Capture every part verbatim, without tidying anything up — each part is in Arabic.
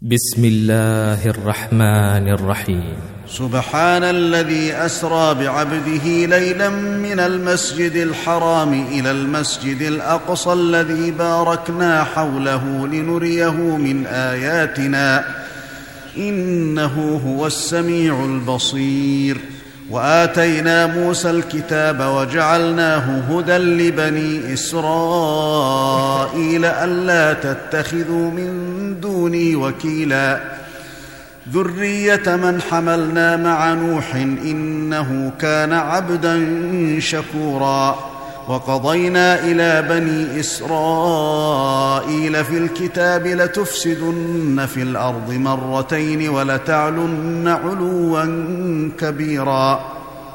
بسم الله الرحمن الرحيم. سبحان الذي أسرى بعبده ليلا من المسجد الحرام إلى المسجد الأقصى الذي باركنا حوله لنريه من آياتنا إنه هو السميع البصير. وآتينا موسى الكتاب وجعلناه هدى لبني إسرائيل ألا تتخذوا من دوني وكيلا ذرية من حملنا مع نوح إنه كان عبدا شكورا. وقضينا إلى بني إسرائيل في الكتاب لتفسدن في الأرض مرتين ولتعلن علوا كبيرا.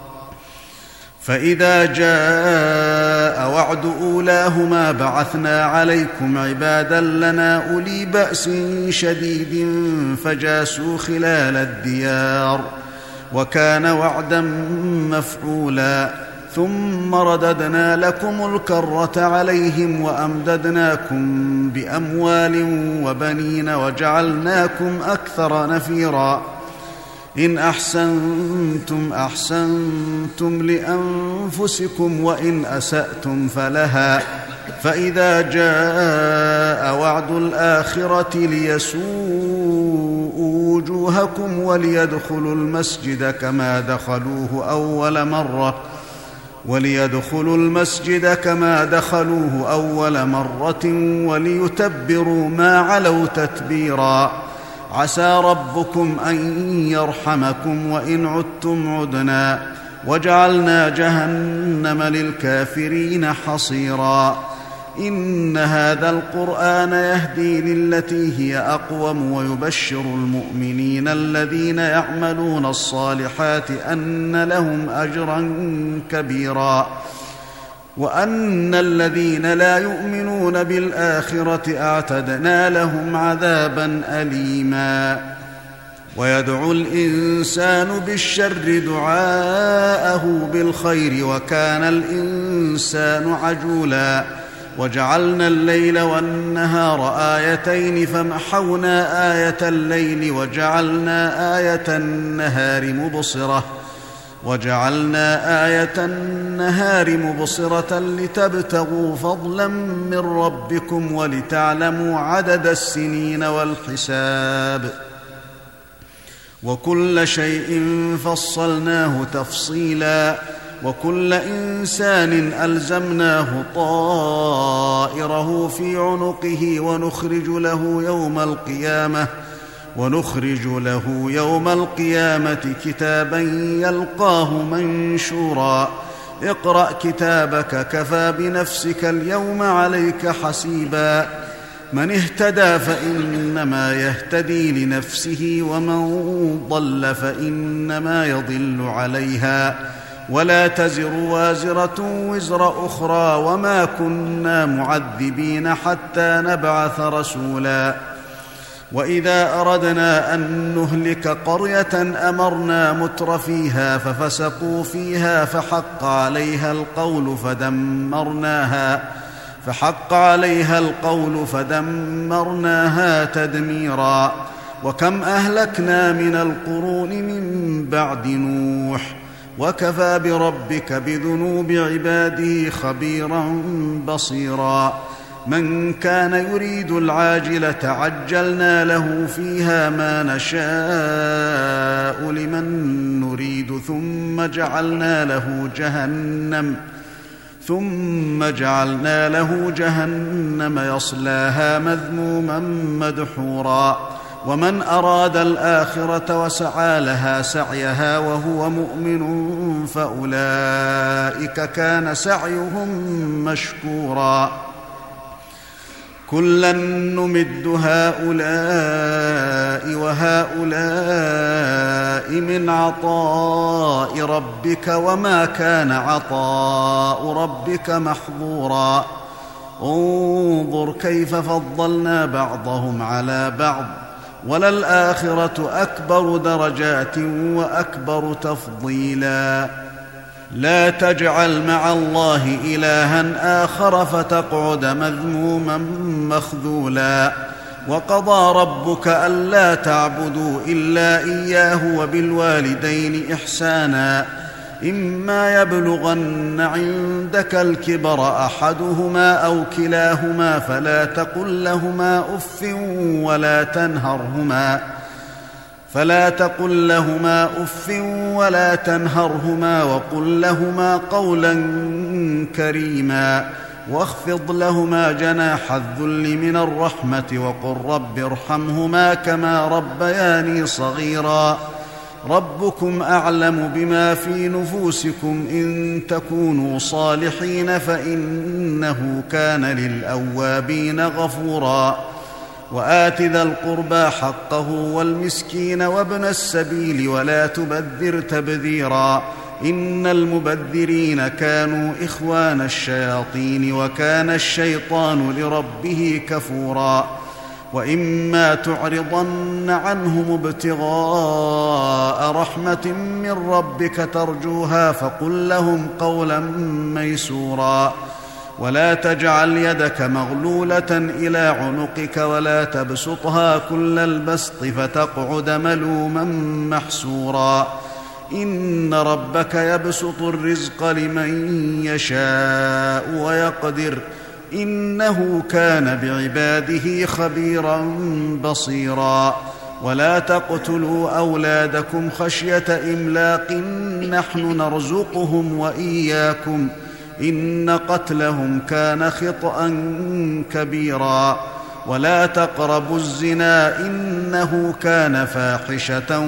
فإذا جاء وعد أولاهما بعثنا عليكم عبادا لنا أولي بأس شديد فجاسوا خلال الديار وكان وعدا مفعولا. ثم رددنا لكم الكرة عليهم وأمددناكم بأموال وبنين وجعلناكم أكثر نفيرا. إن أحسنتم أحسنتم لأنفسكم وإن أسأتم فلها. فإذا جاء وعد الآخرة ليسوءوا وجوهكم وليدخلوا المسجد كما دخلوه أول مرة وليدخلوا المسجد كما دخلوه أول مرة وليتبروا ما علوا تتبيرا. عسى ربكم أن يرحمكم وإن عدتم عدنا وجعلنا جهنم للكافرين حصيرا. إن هذا القرآن يهدي للتي هي أقوم ويبشر المؤمنين الذين يعملون الصالحات أن لهم أجرا كبيرا وأن الذين لا يؤمنون بالآخرة أعتدنا لهم عذابا أليما. ويدعو الإنسان بالشر دعاءه بالخير وكان الإنسان عجولا. وجعلنا الليل والنهار آيتين فمحونا آية الليل وجعلنا آية النهار مبصرة وجعلنا آية النهار مبصرة لتبتغوا فضلا من ربكم ولتعلموا عدد السنين والحساب وكل شيء فصلناه تفصيلا. وكل إنسان ألزمناه طائره في عنقه ونخرج له يوم القيامة ونخرج له يوم القيامة كتابا يلقاه منشورا. اقرأ كتابك كفى بنفسك اليوم عليك حسيبا. من اهتدى فإنما يهتدي لنفسه ومن ضل فإنما يضل عليها ولا تزر وازرة وزر أخرى وما كنا معذبين حتى نبعث رسولا. وإذا أردنا أن نهلك قرية أمرنا مترفيها ففسقوا فيها فحق عليها القول فدمرناها فحق عليها القول فدمرناها تدميرا. وكم أهلكنا من القرون من بعد نوح وكفى بربك بذنوب عباده خبيرا بصيرا. من كان يريد العاجلة عجلنا له فيها ما نشاء لمن نريد ثم جعلنا له جهنم ثم جعلنا له جهنم يصلاها مذموما مدحورا. ومن أراد الآخرة وسعى لها سعيها وهو مؤمن فأولئك كان سعيهم مشكورا. كلا نمد هؤلاء وهؤلاء من عطاء ربك وما كان عطاء ربك محظورا. انظر كيف فضلنا بعضهم على بعض وللآخرة أكبر درجات وأكبر تفضيلا. لا تجعل مع الله إلها آخر فتقعد مذموما مخذولا. وقضى ربك ألا تعبدوا إلا إياه وبالوالدين إحسانا إما يبلغن عندك الكبر أحدهما أو كلاهما فلا تقل لهما أف ولا تنهرهما فلا تقل لهما أف ولا تنهرهما وقل لهما قولا كريما واخفض لهما جناح الذل من الرحمة وقل رب ارحمهما كما ربياني صغيرا ربكم أعلم بما في نفوسكم إن تكونوا صالحين فإنه كان للأوابين غفورا وآت ذا القربى حقه والمسكين وابن السبيل ولا تبذر تبذيرا إن المبذرين كانوا إخوان الشياطين وكان الشيطان لربه كفورا وإما تعرضن عنهم ابتغاء رحمة من ربك ترجوها فقل لهم قولا ميسورا ولا تجعل يدك مغلولة إلى عنقك ولا تبسطها كل البسط فتقعد ملوما محسورا إن ربك يبسط الرزق لمن يشاء ويقدر إنه كان بعباده خبيرا بصيرا ولا تقتلوا أولادكم خشية إملاق نحن نرزقهم وإياكم إن قتلهم كان خطأ كبيرا ولا تقربوا الزنا إنه كان فاحشة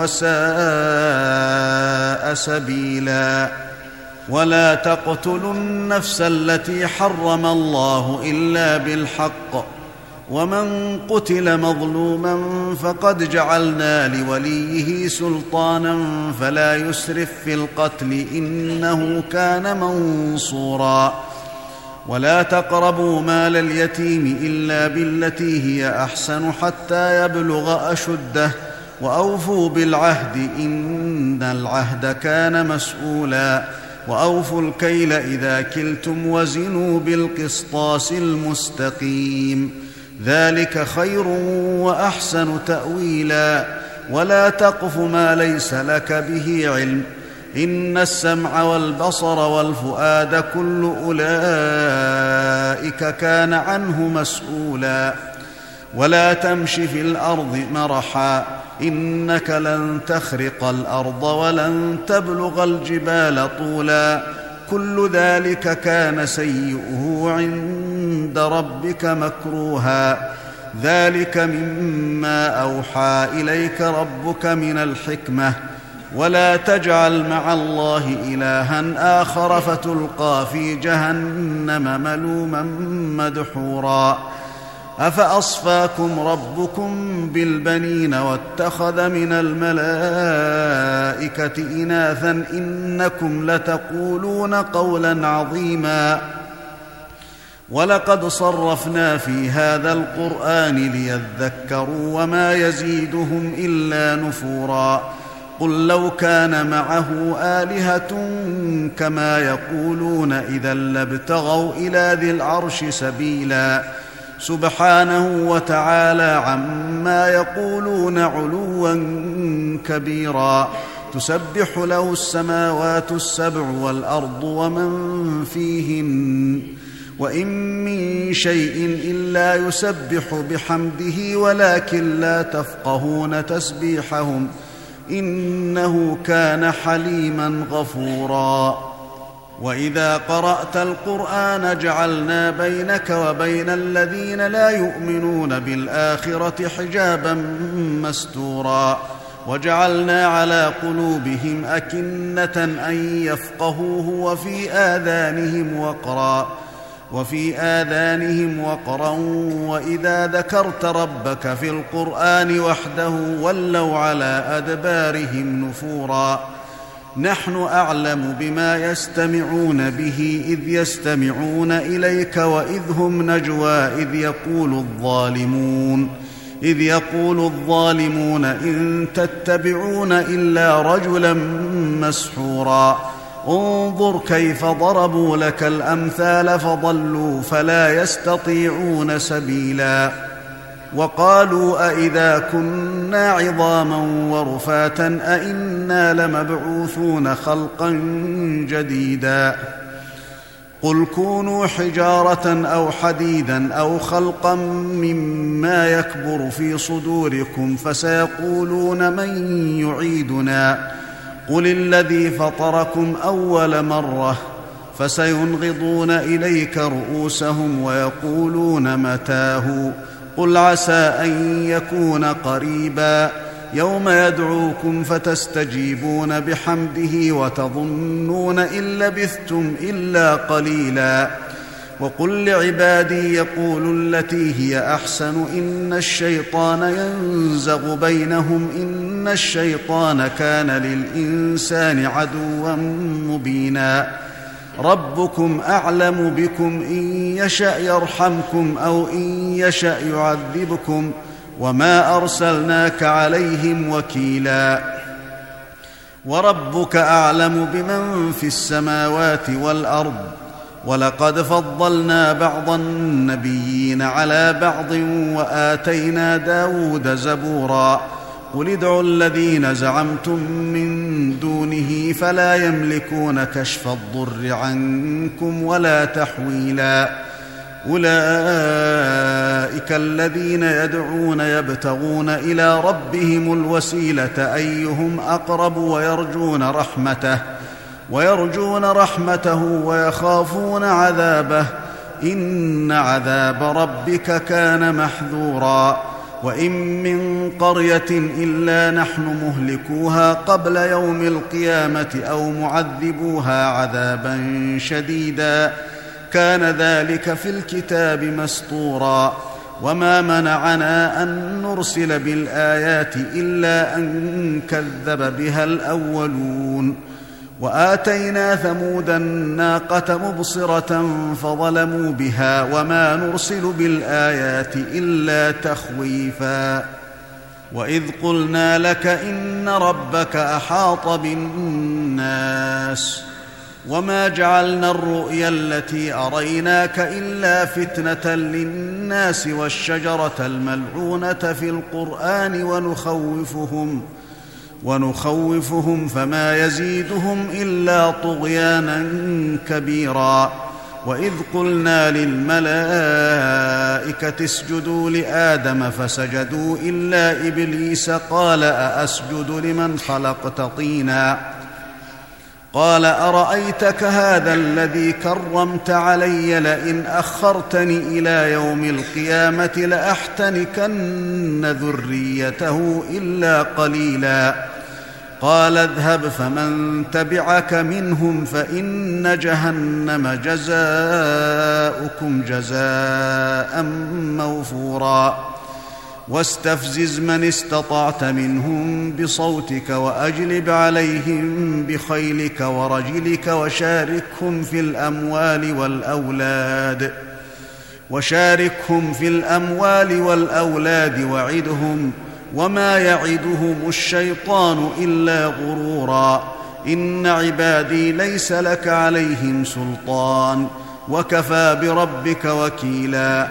وساء سبيلا ولا تقتلوا النفس التي حرم الله إلا بالحق ومن قتل مظلوما فقد جعلنا لوليه سلطانا فلا يسرف في القتل إنه كان منصورا ولا تقربوا مال اليتيم إلا بالتي هي أحسن حتى يبلغ أشده وأوفوا بالعهد إن العهد كان مسؤولا وأوفوا الكيل إذا كلتم وزنوا بالقسطاس المستقيم ذلك خير وأحسن تأويلا ولا تقف ما ليس لك به علم إن السمع والبصر والفؤاد كل أولئك كان عنه مسؤولا ولا تمش في الأرض مرحا إنك لن تخرق الأرض ولن تبلغ الجبال طولا كل ذلك كان سيئه عند ربك مكروها ذلك مما أوحى إليك ربك من الحكمة ولا تجعل مع الله إلها آخر فتلقى في جهنم ملوما مدحورا أفأصفاكم ربكم بالبنين واتخذ من الملائكة إناثا إنكم لتقولون قولا عظيما ولقد صرفنا في هذا القرآن ليذكروا وما يزيدهم إلا نفورا قل لو كان معه آلهة كما يقولون إذا لابتغوا إلى ذي العرش سبيلا سبحانه وتعالى عما يقولون علوا كبيرا تسبح له السماوات السبع والأرض ومن فيهن وإن من شيء إلا يسبح بحمده ولكن لا تفقهون تسبيحهم إنه كان حليما غفورا وإذا قرأت القرآن جعلنا بينك وبين الذين لا يؤمنون بالآخرة حجابا مستورا وجعلنا على قلوبهم أكنة أن يفقهوه وفي آذانهم وقرا وفي آذانهم وقرا وإذا ذكرت ربك في القرآن وحده ولوا على أدبارهم نفورا نحن أعلم بما يستمعون به إذ يستمعون إليك وإذ هم نجوى إذ يقول الظالمون إذ يقول الظالمون إن تتبعون إلا رجلا مسحورا انظر كيف ضربوا لك الأمثال فضلوا فلا يستطيعون سبيلا وقالوا أإذا كنا عظاما ورفاتا أإنا لمبعوثون خلقا جديدا قل كونوا حجارة أو حديدا أو خلقا مما يكبر في صدوركم فسيقولون من يعيدنا قل الذي فطركم أول مرة فسينغضون إليك رؤوسهم ويقولون متاه قل عسى أن يكون قريبا يوم يدعوكم فتستجيبون بحمده وتظنون إن لبثتم إلا قليلا وقل لعبادي يقولوا التي هي أحسن إن الشيطان ينزغ بينهم إن الشيطان كان للإنسان عدوا مبينا ربكم أعلم بكم إن يشأ يرحمكم أو إن يشأ يعذبكم وما أرسلناك عليهم وكيلا وربك أعلم بمن في السماوات والأرض ولقد فضلنا بعض النبيين على بعض وآتينا داود زبورا قل ادعوا الذين زعمتم من دونه فلا يملكون كشف الضر عنكم ولا تحويلا أولئك الذين يدعون يبتغون إلى ربهم الوسيلة أيهم أقرب ويرجون رحمته ويرجون رحمته ويخافون عذابه إن عذاب ربك كان محذورا وإن من قرية إلا نحن مهلكوها قبل يوم القيامة أو معذبوها عذابا شديدا كان ذلك في الكتاب مسطورا وما منعنا أن نرسل بالآيات إلا أن كذب بها الأولون وآتينا ثمود الناقة مبصرة فظلموا بها وما نرسل بالآيات إلا تخويفا وإذ قلنا لك إن ربك أحاط بالناس وما جعلنا الرؤيا التي أريناك إلا فتنة للناس والشجرة الملعونة في القرآن ونخوفهم ونخوفهم فما يزيدهم إلا طغيانا كبيرا وإذ قلنا للملائكة اسجدوا لآدم فسجدوا إلا إبليس قال أأسجد لمن خلقت طينا قال أرأيتك هذا الذي كرمت علي لئن أخرتني إلى يوم القيامة لأحتنكن ذريته إلا قليلا قال اذهب فمن تبعك منهم فإن جهنم جزاؤكم جزاء موفورا واستفزز من استطعت منهم بصوتك وأجلب عليهم بخيلك ورجلك وشاركهم في الأموال والأولاد وشاركهم في الأموال والأولاد وعدهم وما يعدهم الشيطان إلا غرورا إن عبادي ليس لك عليهم سلطان وكفى بربك وكيلا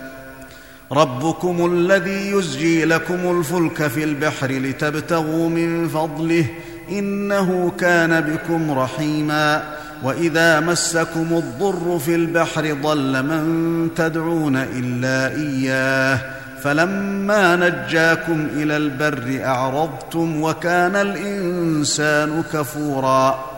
ربكم الذي يزجي لكم الفلك في البحر لتبتغوا من فضله إنه كان بكم رحيما وإذا مسكم الضر في البحر ضل من تدعون إلا إياه فلما نجاكم إلى البر أعرضتم وكان الإنسان كفورا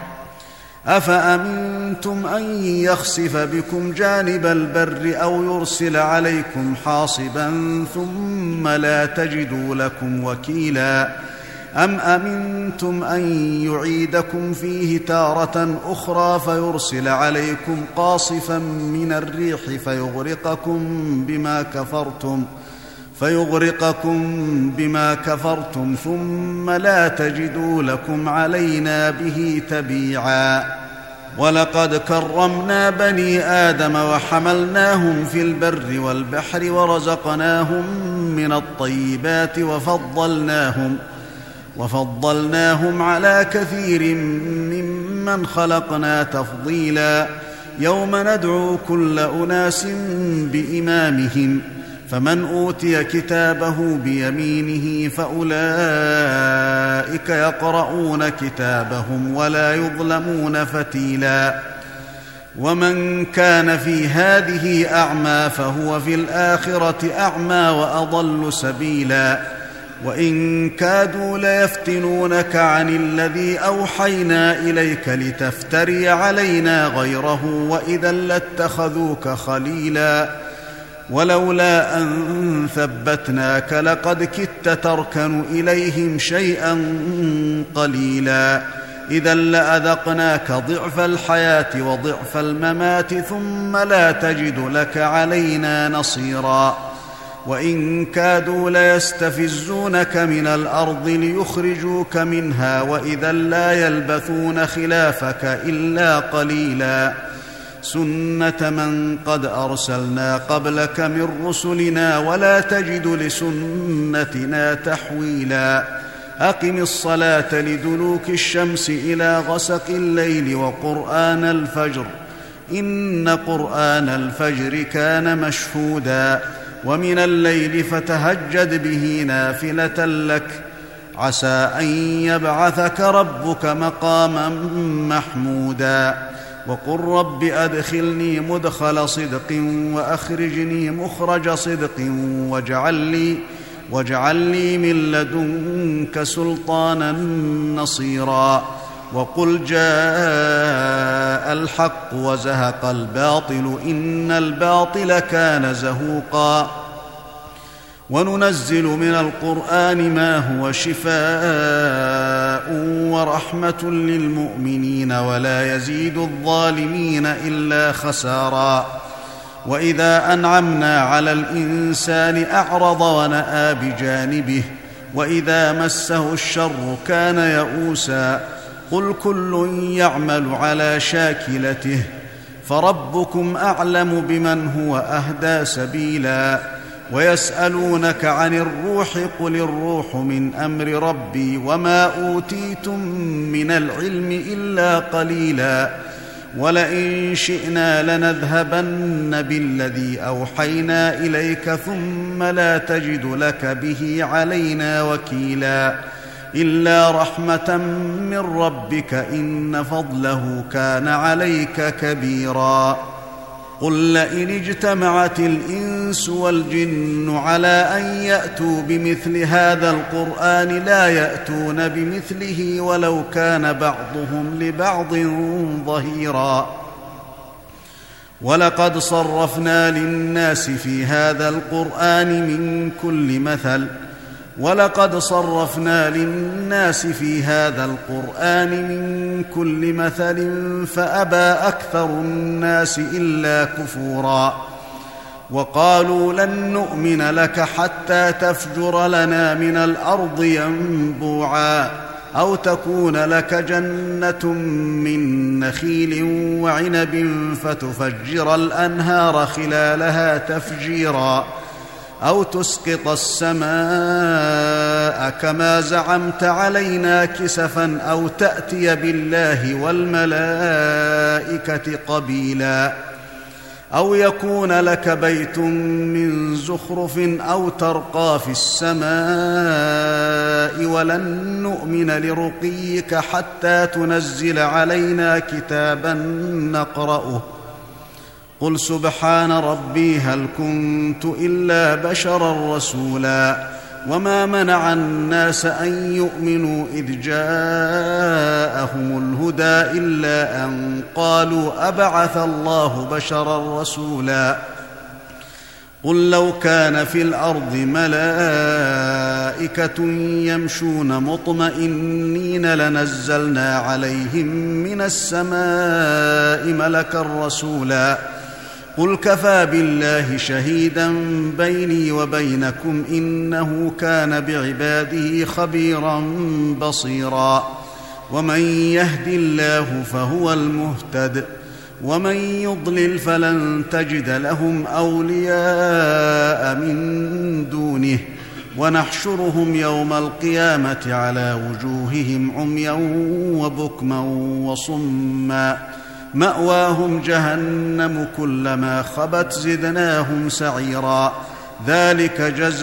أفأمنتم أن يخسف بكم جانب البر أو يرسل عليكم حاصبا ثم لا تجدوا لكم وكيلا أم أمنتم أن يعيدكم فيه تارة أخرى فيرسل عليكم قاصفا من الريح فيغرقكم بما كفرتم فيغرقكم بما كفرتم ثم لا تجدوا لكم علينا به تبيعا ولقد كرمنا بني آدم وحملناهم في البر والبحر ورزقناهم من الطيبات وفضلناهم وفضلناهم على كثير ممن خلقنا تفضيلا يوم ندعو كل أناس بإمامهم فمن أوتي كتابه بيمينه فأولئك يقرؤون كتابهم ولا يظلمون فتيلا ومن كان في هذه أعمى فهو في الآخرة أعمى وأضل سبيلا وإن كادوا ليفتنونك عن الذي أوحينا إليك لتفتري علينا غيره وإذا لاتخذوك خليلا ولولا أن ثبتناك لقد كدت تركن إليهم شيئا قليلا إذا لأذقناك ضعف الحياة وضعف الممات ثم لا تجد لك علينا نصيرا وإن كادوا ليستفزونك من الأرض ليخرجوك منها وإذا لا يلبثون خلافك إلا قليلا سنة من قد أرسلنا قبلك من رسلنا ولا تجد لسنتنا تحويلا أقم الصلاة لدلوك الشمس إلى غسق الليل وقرآن الفجر إن قرآن الفجر كان مشهودا ومن الليل فتهجد به نافلة لك عسى أن يبعثك ربك مقاما محمودا وقل رب أدخلني مدخل صدق وأخرجني مخرج صدق واجعل لي, واجعل لي من لدنك سلطانا نصيرا وقل جاء الحق وزهق الباطل إن الباطل كان زهوقا وننزل من القرآن ما هو شفاء ورحمة للمؤمنين ولا يزيد الظالمين إلا خسارا وإذا أنعمنا على الإنسان أعرض ونأى بجانبه وإذا مسه الشر كان يئوسا قل كل يعمل على شاكلته فربكم أعلم بمن هو أهدى سبيلا ويسألونك عن الروح قل الروح من أمر ربي وما أوتيتم من العلم إلا قليلا ولئن شئنا لنذهبن بالذي أوحينا إليك ثم لا تجد لك به علينا وكيلا إلا رحمة من ربك إن فضله كان عليك كبيرا قل لئن اجتمعت الإنس والجن على أن يأتوا بمثل هذا القرآن لا يأتون بمثله ولو كان بعضهم لبعض ظهيرا ولقد صرفنا للناس في هذا القرآن من كل مثل ولقد صرفنا للناس في هذا القرآن من كل مثل فأبى أكثر الناس إلا كفورا وقالوا لن نؤمن لك حتى تفجر لنا من الأرض ينبوعا أو تكون لك جنة من نخيل وعنب فتفجر الأنهار خلالها تفجيرا أو تسقط السماء كما زعمت علينا كسفا أو تأتي بالله والملائكة قبيلا أو يكون لك بيت من زخرف أو ترقى في السماء ولن نؤمن لرقيك حتى تنزل علينا كتابا نقرأه قل سبحان ربي هل كنت إلا بشرا رسولا وما منع الناس أن يؤمنوا إذ جاءهم الهدى إلا أن قالوا أبعث الله بشرا رسولا قل لو كان في الأرض ملائكة يمشون مطمئنين لنزلنا عليهم من السماء ملكا رسولا قل كفى بالله شهيدا بيني وبينكم إنه كان بعباده خبيرا بصيرا ومن يهد الله فهو المهتد ومن يضلل فلن تجد لهم أولياء من دونه ونحشرهم يوم القيامة على وجوههم عميا وبكما وصما مأواهم جهنم كلما خبت زدناهم سعيرا ذلك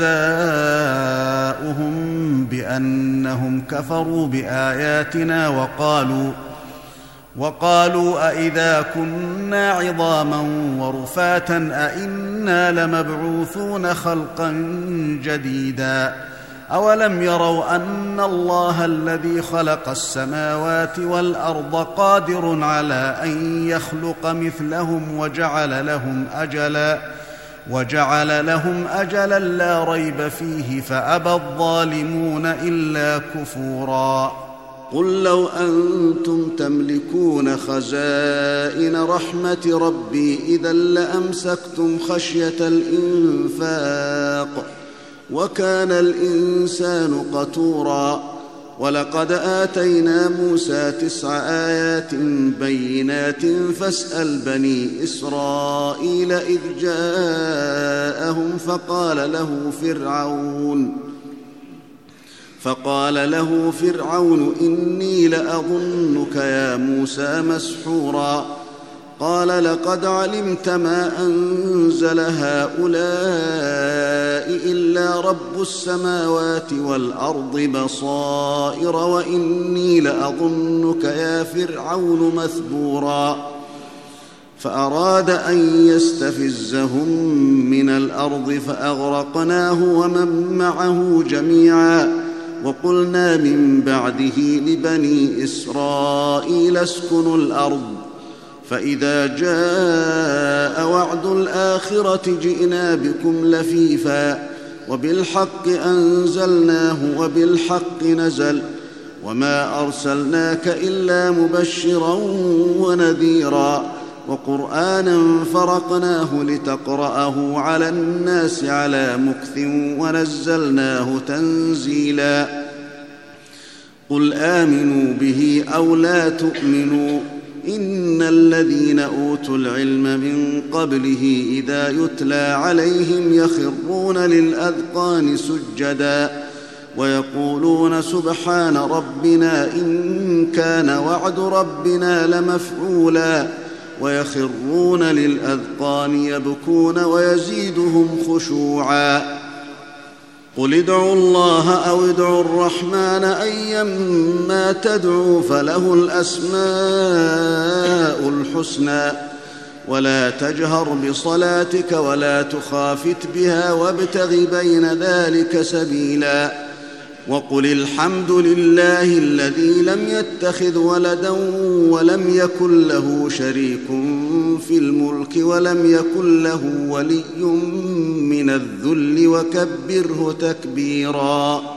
جزاؤهم بأنهم كفروا بآياتنا وقالوا وقالوا أئذا كنا عظاما ورفاتا أئنا لمبعوثون خلقا جديدا أولم يروا أن الله الذي خلق السماوات والأرض قادر على أن يخلق مثلهم وجعل لهم أجلا وجعل لهم أجلا لا ريب فيه فأبى الظالمون إلا كفورا قل لو أنتم تملكون خزائن رحمة ربي إذا لأمسكتم خشية الإنفاق وكان الإنسان قتورا ولقد آتينا موسى تسع آيات بينات فاسأل بني إسرائيل إذ جاءهم فقال له فرعون فقال له فرعون إني لأظنك يا موسى مسحورا قال لقد علمت ما أنزل هؤلاء إلا رب السماوات والأرض بصائر وإني لأظنك يا فرعون مثبورا فأراد أن يستفزهم من الأرض فأغرقناه ومن معه جميعا وقلنا من بعده لبني إسرائيل اسكنوا الأرض فإذا جاء وعد الآخرة جئنا بكم لفيفا وبالحق أنزلناه وبالحق نزل وما أرسلناك إلا مبشرا ونذيرا وقرآنا فرقناه لتقرأه على الناس على مكث ونزلناه تنزيلا قل آمنوا به أو لا تؤمنوا إن الذين أوتوا العلم من قبله إذا يتلى عليهم يخرون للأذقان سجدا ويقولون سبحان ربنا إن كان وعد ربنا لمفعولا ويخرون للأذقان يبكون ويزيدهم خشوعا قل ادعوا الله أو ادعوا الرحمن أيما تدعوا فله الأسماء الحسنى ولا تجهر بصلاتك ولا تخافت بها وابتغ بين ذلك سبيلا وقل الحمد لله الذي لم يتخذ ولدا ولم يكن له شريك في الملك ولم يكن له ولي من الذل وكبره تكبيرا